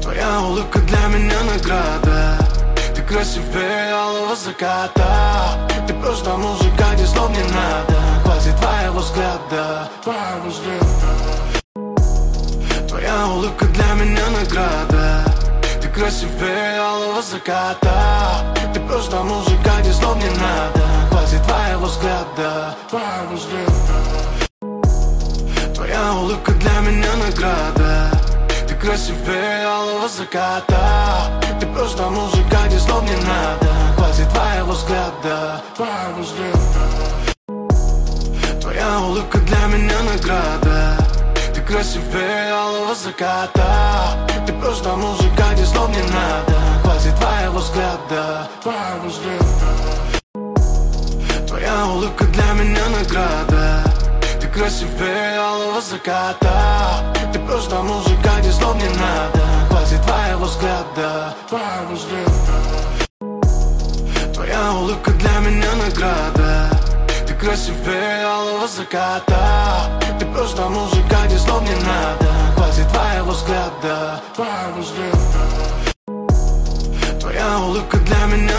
Твоя улыбка для меня награда. Ты красивее алого заката. Ты просто музыка, где слов не надо. Хватит твоего взгляда, твоего взгляда. Твоя улыбка для меня награда. Ты красивее алого заката. Ты просто музыка, где слов не надо. Хватит твоего взгляда, твоего взгляда. Твоя улыбка для меня награда. Ты красивее алого заката. Ты просто музыка, где слов не надо. Хватит твоего взгляда, твоего взгляда. Твоя улыбка для меня награда. Ты красивее алого заката. Ты просто музыка, где слов не надо. Хватит твоего взгляда, твоего взгляда. Твоя улыбка для меня награда. Ты красивее алого заката. Ты просто музыка, где слов не надо. Хватит твоего взгляда, твоего взгляда. Твоя улыбка для меня награда. Ты красивее алого заката. Ты просто музыка, где слов не надо. Хватит твоего взгляда, твоего взгляда. Твоя улыбка для меня